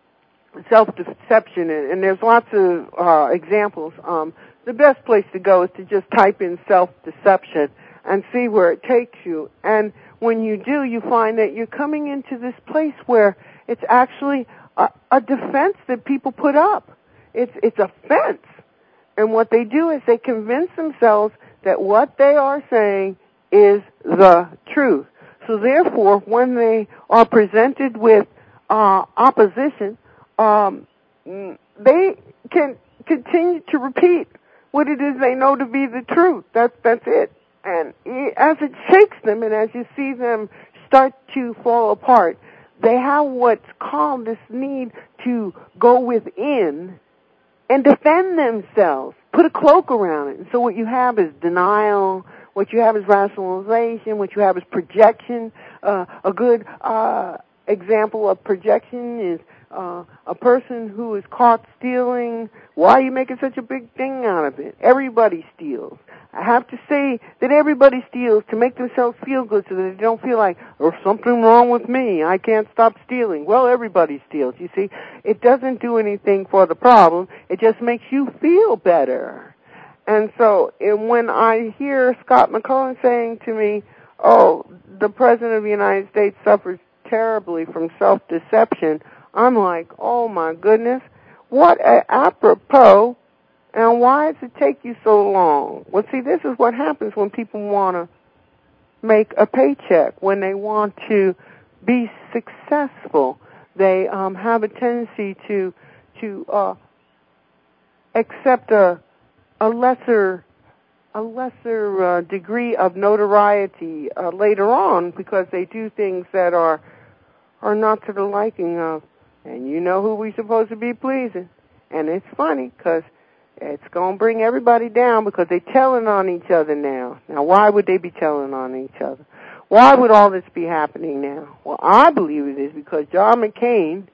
self-deception, and, and there's lots of uh, examples. Um, the best place to go is to just type in self-deception and see where it takes you. And when you do, you find that you're coming into this place where it's actually a, a defense that people put up. It's it's a fence. And what they do is they convince themselves that what they are saying is the truth. So therefore, when they are presented with uh, opposition, um, they can continue to repeat what it is they know to be the truth. That's that's it. And as it shakes them and as you see them start to fall apart, they have what's called this need to go within and defend themselves, put a cloak around it. And so what you have is denial, what you have is rationalization, what you have is projection. Uh, a good uh, example of projection is uh, a person who is caught stealing, why are you making such a big thing out of it? Everybody steals. I have to say that everybody steals to make themselves feel good so that they don't feel like, there's something wrong with me, I can't stop stealing. Well, everybody steals, you see. It doesn't do anything for the problem. It just makes you feel better. And so and when I hear Scott McCullen saying to me, oh, the President of the United States suffers terribly from self-deception, I'm like, oh my goodness, what a apropos, and why does it take you so long? Well, see, this is what happens when people want to make a paycheck, when they want to be successful. They um, have a tendency to to uh, accept a a lesser a lesser uh, degree of notoriety uh, later on because they do things that are are not to the liking of. And you know who we're supposed to be pleasing. And it's funny because it's going to bring everybody down because they're telling on each other now. Now, why would they be telling on each other? Why would all this be happening now? Well, I believe it is because John McCain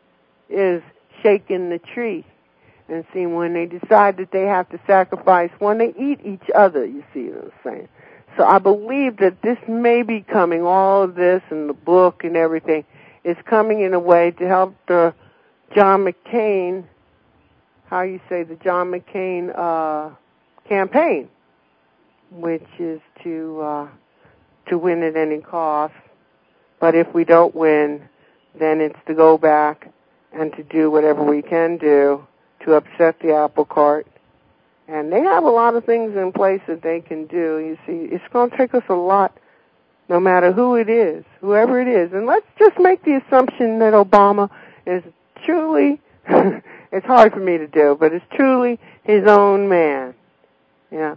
is shaking the tree. And see, when they decide that they have to sacrifice one, they eat each other, you see what I'm saying? So I believe that this may be coming, all of this and the book and everything, is coming in a way to help the John McCain, how you say, the John McCain uh, campaign, which is to uh, to win at any cost. But if we don't win, then it's to go back and to do whatever we can do to upset the apple cart. And they have a lot of things in place that they can do. You see, it's going to take us a lot, no matter who it is, whoever it is. And let's just make the assumption that Obama is truly, it's hard for me to do, but it's truly his own man. Yeah,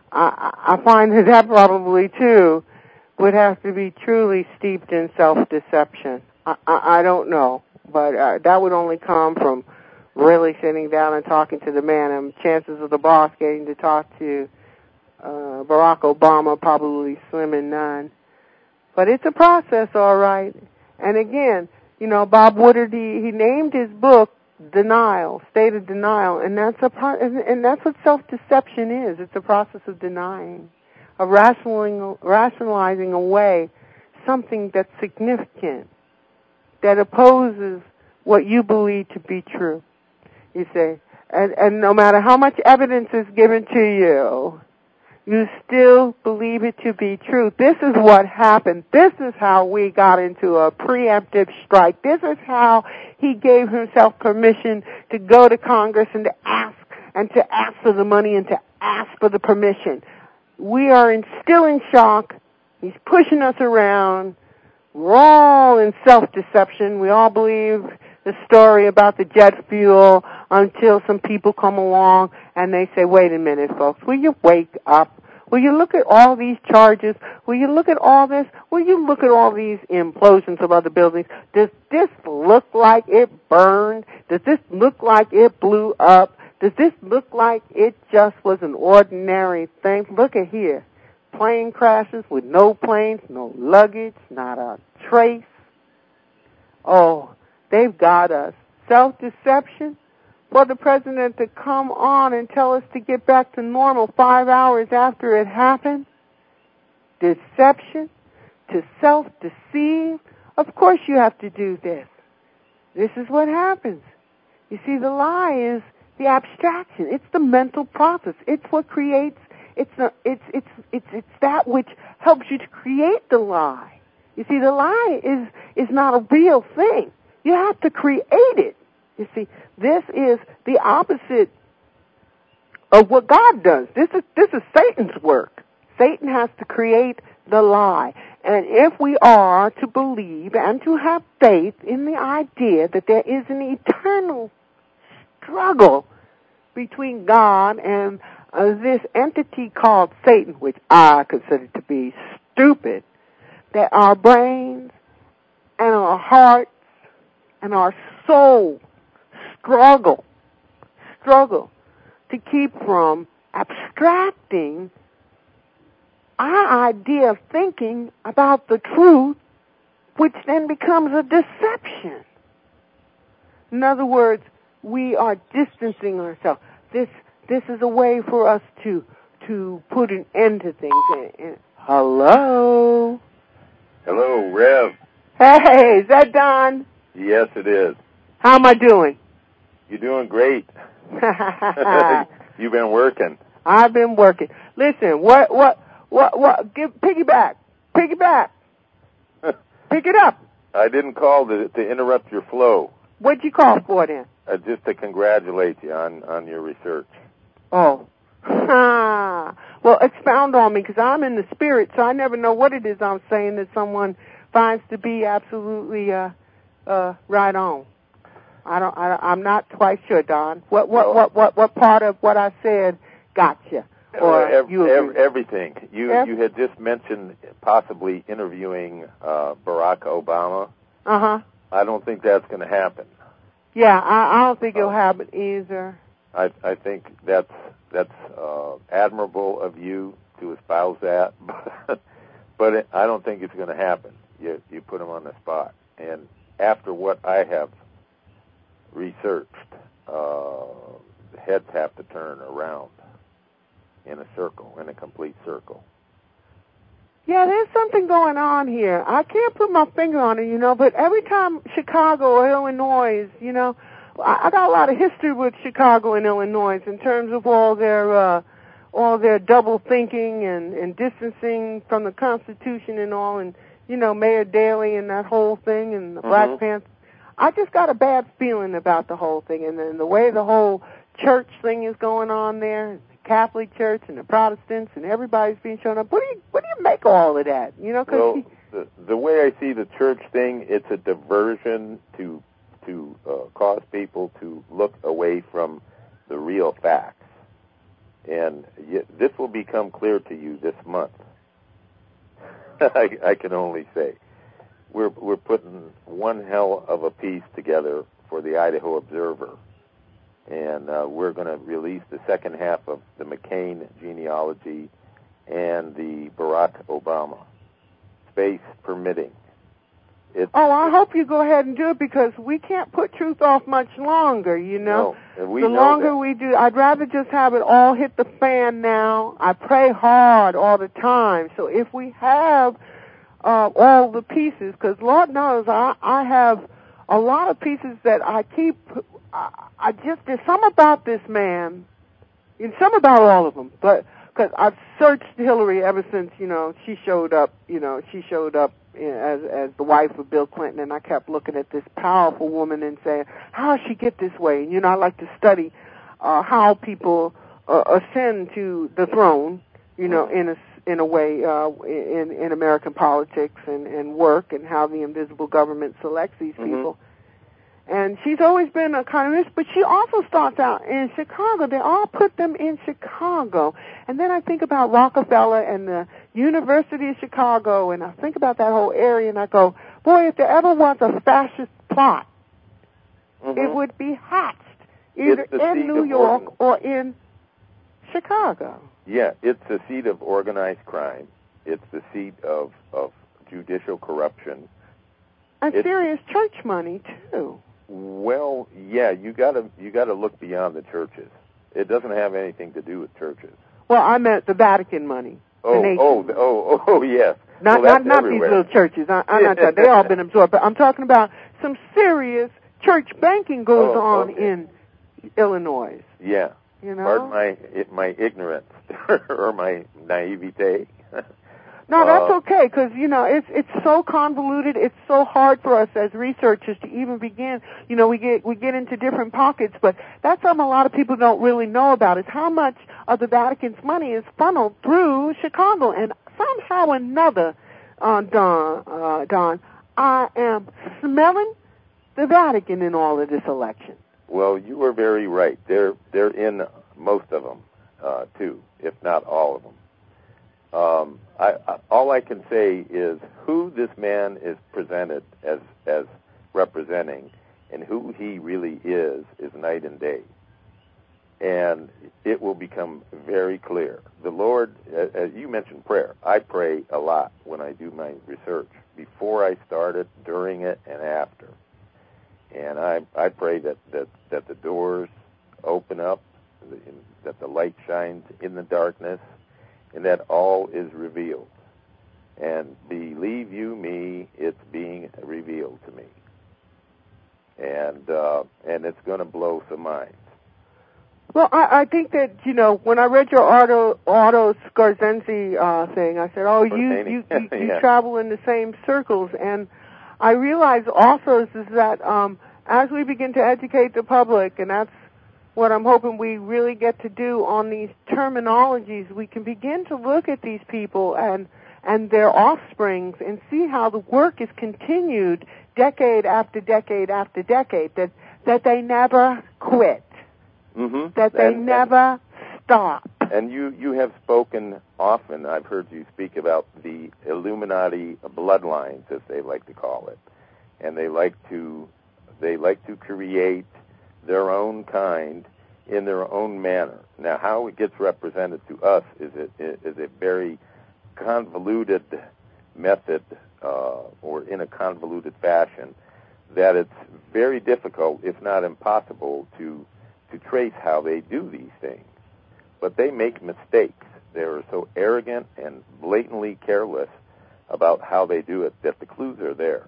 I, I find that that probably, too, would have to be truly steeped in self-deception. I, I, I don't know, but uh, that would only come from really sitting down and talking to the man, and chances of the boss getting to talk to uh, Barack Obama probably slim and none. But it's a process, all right. And again, you know, Bob Woodard, he, he named his book Denial, State of Denial, and that's a pro- and, and that's what self-deception is. It's a process of denying, of rationalizing, rationalizing away something that's significant, that opposes what you believe to be true. You see, and, and no matter how much evidence is given to you, you still believe it to be true. This is what happened. This is how we got into a preemptive strike. This is how he gave himself permission to go to Congress and to ask, and to ask for the money and to ask for the permission. We are in, still in shock. He's pushing us around. We're all in self-deception. We all believe the story about the jet fuel until some people come along and they say, wait a minute, folks, will you wake up? Will you look at all these charges? Will you look at all this? Will you look at all these implosions of other buildings? Does this look like it burned? Does this look like it blew up? Does this look like it just was an ordinary thing? Look at here. Plane crashes with no planes, no luggage, not a trace. Oh, they've got us. Self-deception for the president to come on and tell us to get back to normal five hours after it happened. Deception, to self-deceive. Of course you have to do this. This is what happens. You see, the lie is the abstraction. It's the mental process. It's what creates, it's, a, it's, it's, it's, it's that which helps you to create the lie. You see, the lie is, is not a real thing. You have to create it. You see, this is the opposite of what God does. This is this is Satan's work. Satan has to create the lie. And if we are to believe and to have faith in the idea that there is an eternal struggle between God and uh, this entity called Satan, which I consider to be stupid, that our brains and our hearts and our soul struggle, struggle to keep from abstracting our idea of thinking about the truth, which then becomes a deception. In other words, we are distancing ourselves. This this is a way for us to to put an end to things. And, and, hello? Hello, Rev. Hey, is that Don? Yes, it is. How am I doing? You're doing great. You've been working. I've been working. Listen, what, what, what, what, give, piggyback, piggyback. Pick it up. I didn't call to, to interrupt your flow. What'd you call for then? Uh, just to congratulate you on, on your research. Oh. Well, expound on me, because I'm in the spirit, so I never know what it is I'm saying that someone finds to be absolutely uh, uh, right on. I don't. I, I'm not quite sure, Don. What what well, what what what part of what I said got you? Or ev- you ev- everything. You Ev- you had just mentioned possibly interviewing uh, Barack Obama. Uh huh. I don't think that's going to happen. Yeah, I, I don't think it'll happen either. I I think that's that's uh, admirable of you to espouse that, but it, I don't think it's going to happen. You you put him on the spot, and after what I have researched, uh, heads have to turn around in a circle, in a complete circle. Yeah, there's something going on here. I can't put my finger on it, you know, but every time Chicago or Illinois, you know, I, I got a lot of history with Chicago and Illinois in terms of all their uh, all their double thinking and, and distancing from the Constitution and all, and, you know, Mayor Daley and that whole thing and the mm-hmm. Black Panthers. I just got a bad feeling about the whole thing, and then the way the whole church thing is going on there, the Catholic Church and the Protestants, and everybody's being shown up. What do you what do you make of all of that? You know, 'cause well, he, the, the way I see the church thing, it's a diversion to to uh, cause people to look away from the real facts, and y- this will become clear to you this month. I, I can only say. We're we're putting one hell of a piece together for the Idaho Observer, and uh, we're going to release the second half of the McCain genealogy and the Barack Obama, space permitting. It's, oh, I hope you go ahead and do it, because we can't put truth off much longer, you know. No, we the know longer that. we do, I'd rather just have it all hit the fan now. I pray hard all the time, so if we have Uh, all the pieces, because Lord knows I, I have a lot of pieces that I keep. I, I just there's some about this man, and some about all of them. But because I've searched Hillary ever since you know she showed up. You know she showed up as as the wife of Bill Clinton, and I kept looking at this powerful woman and saying, how does she get this way? And, you know I like to study uh, how people uh, ascend to the throne. You know in a in a way, uh, in, in American politics and, and work, and how the invisible government selects these mm-hmm. people. And she's always been a economist, but she also starts out in Chicago. They all put them in Chicago. And then I think about Rockefeller and the University of Chicago, and I think about that whole area, and I go, boy, if there ever was a fascist plot, mm-hmm. it would be hatched either in New York or in Chicago. Yeah, it's the seat of organized crime. It's the seat of, of judicial corruption. And it's, serious church money too. Well, yeah, you gotta you gotta look beyond the churches. It doesn't have anything to do with churches. Well, I meant the Vatican money. Oh, the oh, oh, oh, oh, yes. Not well, not not these little churches. I, I'm not talking. They all been absorbed. But I'm talking about some serious church banking goes oh, on okay. in Illinois. Yeah. You know? Pardon my my ignorance or my naivete. No, that's uh, okay, because, you know, it's it's so convoluted. It's so hard for us as researchers to even begin. You know, we get we get into different pockets, but that's something a lot of people don't really know about, is how much of the Vatican's money is funneled through Chicago. And somehow or another, uh, Don, uh, Don, I am smelling the Vatican in all of this election. Well, you were very right. They're they're in most of them, uh, too, if not all of them. Um, I, I, all I can say is who this man is presented as as representing, and who he really is, is night and day. And it will become very clear. The Lord, as you mentioned prayer, I pray a lot when I do my research, before I start it, during it, and after. And I I pray that, that, that the doors open up, that the light shines in the darkness, and that all is revealed. And believe you me, it's being revealed to me. And uh, and it's going to blow some minds. Well, I, I think that, you know, when I read your Otto, Otto Scarzenzi uh, thing, I said, oh, you, you, you, you yeah. travel in the same circles. And I realized also is that um, as we begin to educate the public, and that's what I'm hoping we really get to do on these terminologies, we can begin to look at these people and and their offsprings and see how the work is continued decade after decade after decade, that, that they never quit. Mm-hmm. That they and, never and, stop. And you, you have spoken often, I've heard you speak about the Illuminati bloodlines, as they like to call it. And they like to they like to create their own kind in their own manner. Now, how it gets represented to us is a, is a very convoluted method, uh, or in a convoluted fashion, that it's very difficult, if not impossible, to to trace how they do these things. But they make mistakes. They're so arrogant and blatantly careless about how they do it that the clues are there.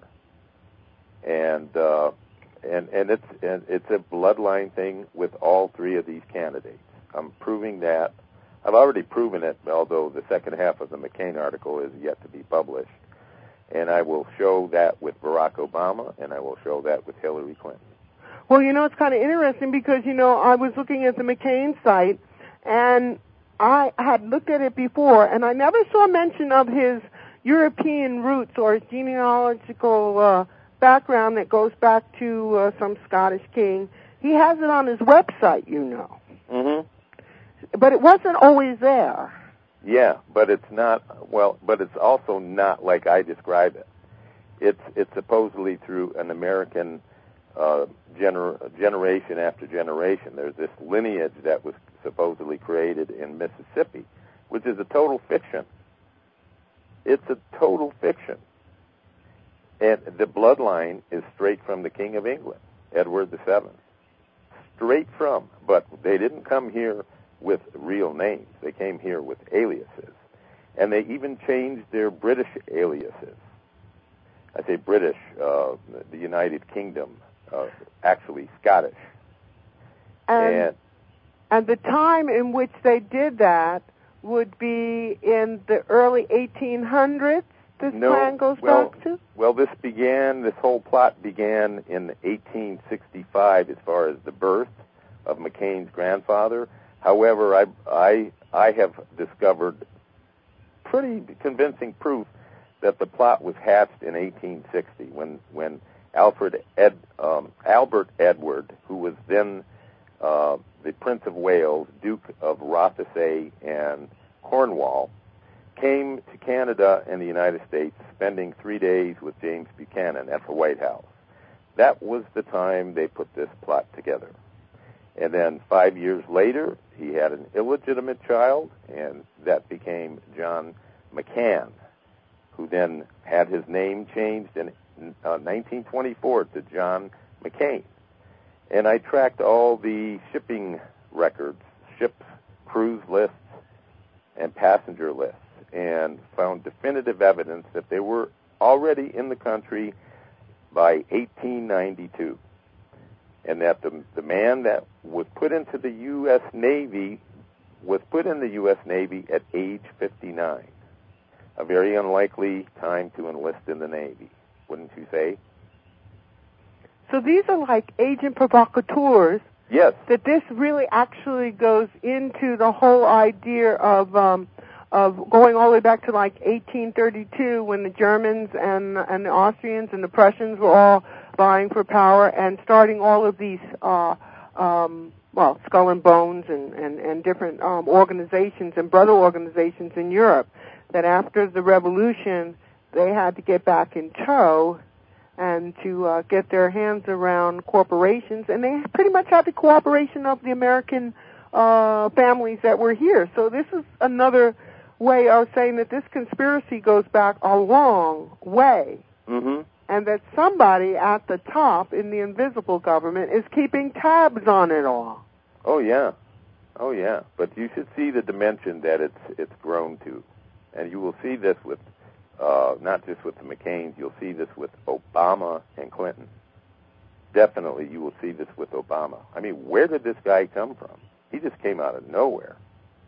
And uh, and and it's and it's a bloodline thing with all three of these candidates. I'm proving that. I've already proven it, although the second half of the McCain article is yet to be published. And I will show that with Barack Obama, and I will show that with Hillary Clinton. Well, you know, it's kind of interesting because, you know, I was looking at the McCain site, and I had looked at it before, and I never saw mention of his European roots or his genealogical uh, background that goes back to uh, some Scottish king. He has it on his website, you know. Mm-hmm. But it wasn't always there. Yeah, but it's not, well, but it's also not like I describe it. It's it's supposedly through an American uh, gener- generation after generation. There's this lineage that was supposedly created in Mississippi, which is a total fiction. It's a total fiction. And the bloodline is straight from the King of England, Edward the Seventh. Straight from, but they didn't come here with real names. They came here with aliases. And they even changed their British aliases. I say British, uh, the United Kingdom, uh, actually Scottish. And, and and the time in which they did that would be in the early eighteen hundreds, this no, plan goes well, back to? Well, this began, this whole plot began in eighteen sixty-five as far as the birth of McCain's grandfather. However, I, I, I have discovered pretty convincing proof that the plot was hatched in eighteen sixty when when Alfred Ed, um, Albert Edward, who was then uh, the Prince of Wales, Duke of Rothesay and Cornwall, came to Canada and the United States, spending three days with James Buchanan at the White House. That was the time they put this plot together. And then five years later, he had an illegitimate child, and that became John McCann, who then had his name changed in uh, nineteen twenty-four to John McCain. And I tracked all the shipping records, ships, cruise lists, and passenger lists, and found definitive evidence that they were already in the country by eighteen ninety-two. And that the the man that was put into the U S Navy was put in the U S Navy at age fifty-nine. A very unlikely time to enlist in the Navy, wouldn't you say? So these are like agent provocateurs. Yes. That this really actually goes into the whole idea of um, of going all the way back to like eighteen thirty-two when the Germans and and the Austrians and the Prussians were all vying for power and starting all of these, uh, um, well, Skull and Bones and, and, and different um, organizations and brother organizations in Europe, that after the revolution, they had to get back in tow and to uh, get their hands around corporations, and they pretty much had the cooperation of the American uh, families that were here. So this is another way of saying that this conspiracy goes back a long way. Mm-hmm. and that somebody at the top in the invisible government is keeping tabs on it all. Oh, yeah. Oh, yeah. But you should see the dimension that it's it's grown to. And you will see this with, uh, not just with the McCains, you'll see this with Obama and Clinton. Definitely you will see this with Obama. I mean, where did this guy come from? He just came out of nowhere.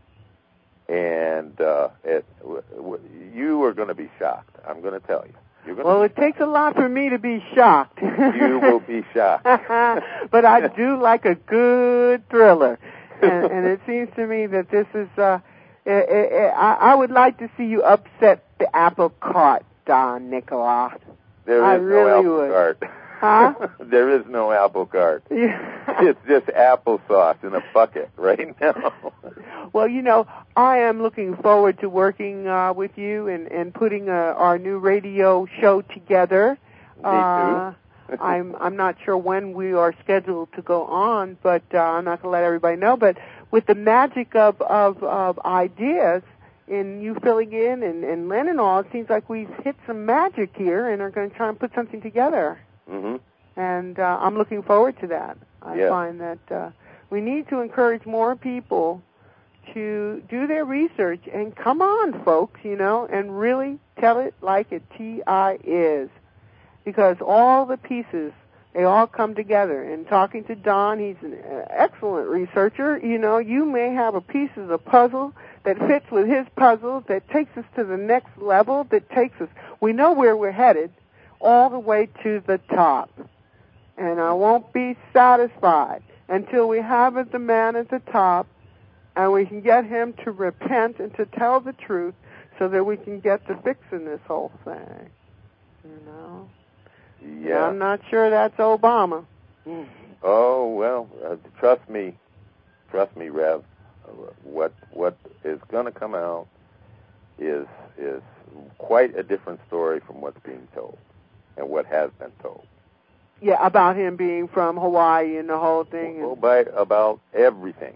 And uh, it, w- w- you are going to be shocked. I'm going to tell you. You're gonna well, be it takes a lot for me to be shocked. You will be shocked. But I do like a good thriller. and, and it seems to me that this is, uh, it, it, it, I, I would like to see you upset the apple cart, Don Nicola. There is I no really apple would. cart. Huh? There is no apple cart. Yeah. It's just applesauce in a bucket right now. Well, you know, I am looking forward to working uh, with you and, and putting uh, our new radio show together. Me uh, too. I'm I'm not sure when we are scheduled to go on, but uh, I'm not going to let everybody know. But with the magic of, of, of ideas in you filling in and, and Len and all, it seems like we've hit some magic here and are going to try and put something together. Mm-hmm. And uh, I'm looking forward to that. I yeah. find that uh, we need to encourage more people to do their research and come on, folks, you know, and really tell it like it T I is. Because all the pieces, they all come together. And talking to Don, he's an excellent researcher. You know, you may have a piece of the puzzle that fits with his puzzle, that takes us to the next level, that takes us, we know where we're headed, all the way to the top. And I won't be satisfied until we have it, the man at the top, and we can get him to repent and to tell the truth so that we can get to fixing this whole thing. You know? Yeah. And I'm not sure that's Obama. Oh, well, uh, trust me. Trust me, Rev. Uh, what what is going to come out is is quite a different story from what's being told and what has been told. Yeah, about him being from Hawaii and the whole thing. Well, by, about everything.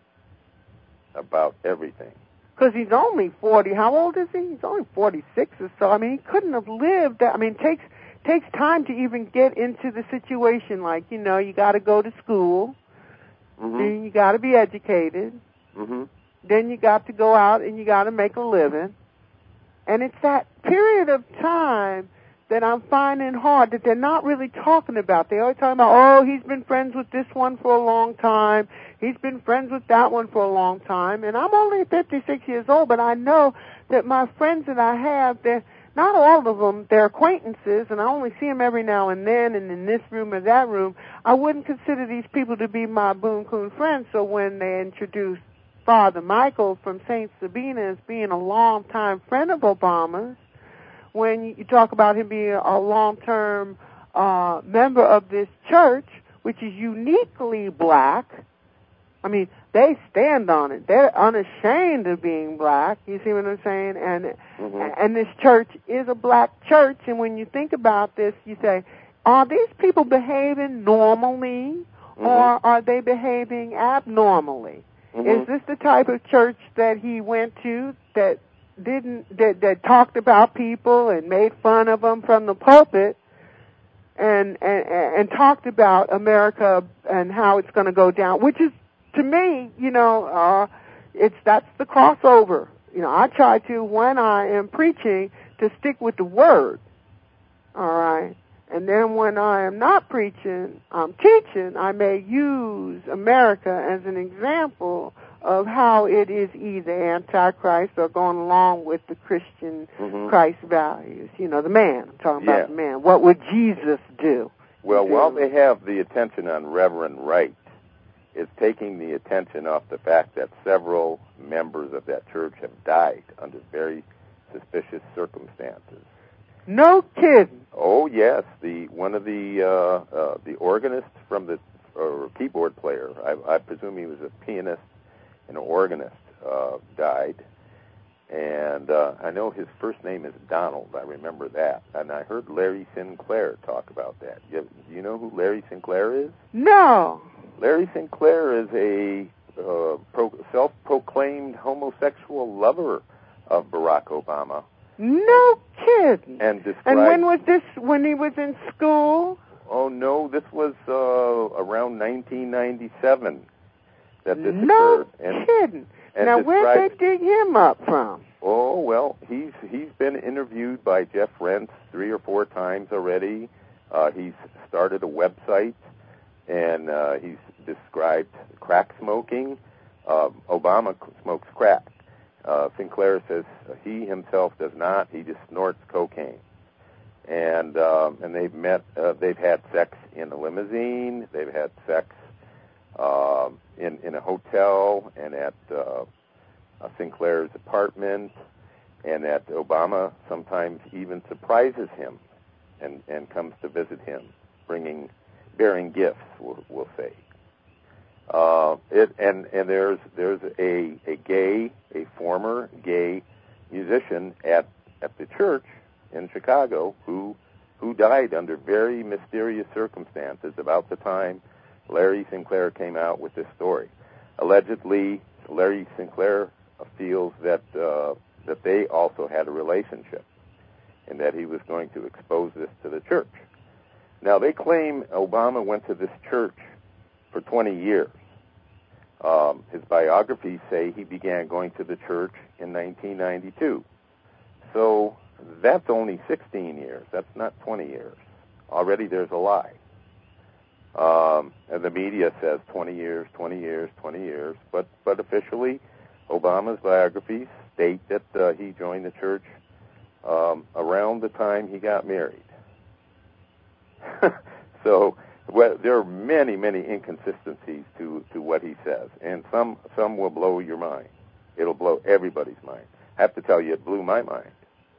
About everything. Because he's only forty. How old is he? He's only forty-six or so. I mean, he couldn't have lived that. I mean, it takes, takes time to even get into the situation. Like, you know, you got to go to school. Mm-hmm. Then you got to be educated. Mm-hmm. Then you got to go out and you got to make a living. And it's that period of time that I'm finding hard, that they're not really talking about. They're always talking about, oh, he's been friends with this one for a long time. He's been friends with that one for a long time. And I'm only fifty-six years old, but I know that my friends that I have, they're not all of them, they're acquaintances, and I only see them every now and then, and in this room or that room. I wouldn't consider these people to be my Boon Coon friends, so when they introduced Father Michael from Saint Sabina as being a long-time friend of Obama's, when you talk about him being a long-term uh, member of this church, which is uniquely black, I mean, they stand on it. They're unashamed of being black. You see what I'm saying? And mm-hmm. and this church is a black church. And when you think about this, you say, are these people behaving normally, mm-hmm. or are they behaving abnormally? Mm-hmm. Is this the type of church that he went to that didn't that, that talked about people and made fun of them from the pulpit, and and and talked about America and how it's going to go down, which is, to me, you know, uh, it's that's the crossover. You know, I try to, when I am preaching, to stick with the word. All right. And then when I am not preaching, I'm teaching, I may use America as an example of how it is either Antichrist or going along with the Christian mm-hmm. Christ values. You know, the man. I'm talking yeah. about the man. What would Jesus do? Well, while they have the attention on Reverend Wright, it's taking the attention off the fact that several members of that church have died under very suspicious circumstances. No kidding. Oh yes, the one of the uh, uh, the organists from the or keyboard player, I, I presume he was a pianist and an organist, uh, died, and uh, I know his first name is Donald. I remember that, and I heard Larry Sinclair talk about that. You, do you know who Larry Sinclair is? No. Larry Sinclair is a uh, pro, self-proclaimed homosexual lover of Barack Obama. No kidding. And described, and when was this? When he was in school? Oh no, this was uh, around nineteen ninety-seven that this no occurred. And, kidding. and now, where'd they dig him up from? Oh well, he's he's been interviewed by Jeff Rense three or four times already. Uh, he's started a website, and uh, he's described crack smoking. Uh, Obama smokes crack. Uh, Sinclair says he himself does not. He just snorts cocaine. And um, and they've met. Uh, they've had sex in a limousine. They've had sex uh, in in a hotel and at uh, uh, Sinclair's apartment, and that Obama sometimes even surprises him and and comes to visit him, bringing bearing gifts. We'll, we'll say. Uh, it and and there's there's a a gay a former gay musician at at the church in Chicago who who died under very mysterious circumstances about the time Larry Sinclair came out with this story. Allegedly, Larry Sinclair feels that uh, that they also had a relationship and that he was going to expose this to the church. Now they claim Obama went to this church for twenty years. Um, his biographies say he began going to the church in nineteen ninety-two. So that's only sixteen years. That's not twenty years. Already there's a lie. Um, and the media says twenty years, twenty years, twenty years. But, but officially, Obama's biographies state that uh, he joined the church um, around the time he got married. So well, there are many, many inconsistencies to, to what he says, and some some will blow your mind. It'll blow everybody's mind. I have to tell you, it blew my mind.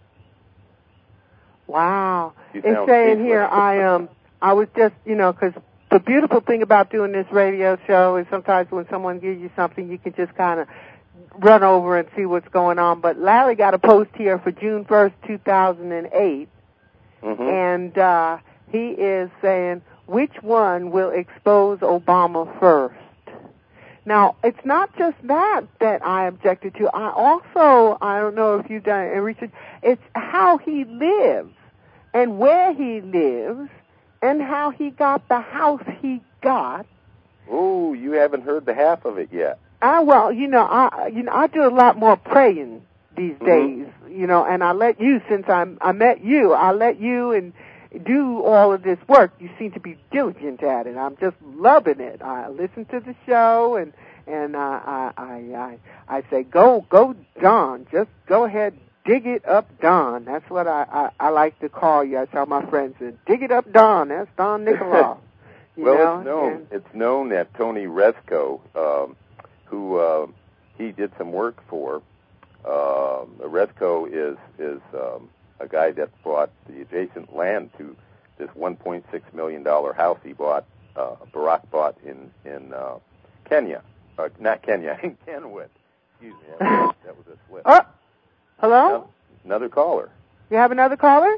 Wow. You It's sound saying speechless. here, I um, I was just, you know, because the beautiful thing about doing this radio show is sometimes when someone gives you something, you can just kind of run over and see what's going on. But Larry got a post here for June first, two thousand eight, mm-hmm. and uh, he is saying, which one will expose Obama first? Now, it's not just that that I objected to. I also, I don't know if you've done any research, it's how he lives and where he lives and how he got the house he got. Oh, you haven't heard the half of it yet. I, well, you know, I, you know, I do a lot more praying these mm-hmm. days, you know, and I let you, since I'm, I met you, I let you and do all of this work. You seem to be diligent at it. I'm just loving it. I listen to the show, and and uh, I I I I say, go go Don, just go ahead, dig it up, Don. That's what I I, I like to call you. I tell my friends, dig it up, Don. That's Don Nicolau. You well, know? it's known. And it's known that Tony Rezko, um, who uh, he did some work for. Uh, Rezko is is um, a guy that bought the adjacent land to this one point six million dollars house he bought, uh, Barack bought in, in uh, Kenya. Uh, not Kenya, in Kenwood. Excuse me, that was, that was a slip. Oh, hello? No, another caller. You have another caller?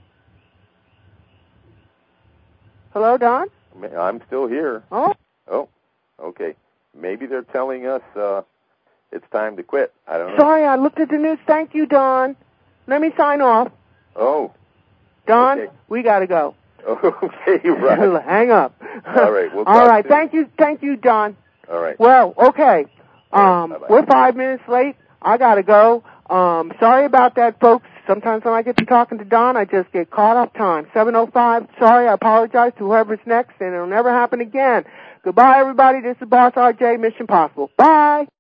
Hello, Don? I'm still here. Oh. Oh, okay. Maybe they're telling us uh, it's time to quit. I don't know. Sorry, I looked at the news. Thank you, Don. Let me sign off. Oh. Don, okay. we got to go. Okay, right. Hang up. All right. We'll All right. soon. Thank you. Thank you, Don. All right. Well, okay. Um, right, we're five minutes late. I got to go. Um, sorry about that, folks. Sometimes when I get to talking to Don, I just get caught up time. seven oh five. Sorry. I apologize to whoever's next, and it'll never happen again. Goodbye, everybody. This is Boss R J, Mission Possible. Bye.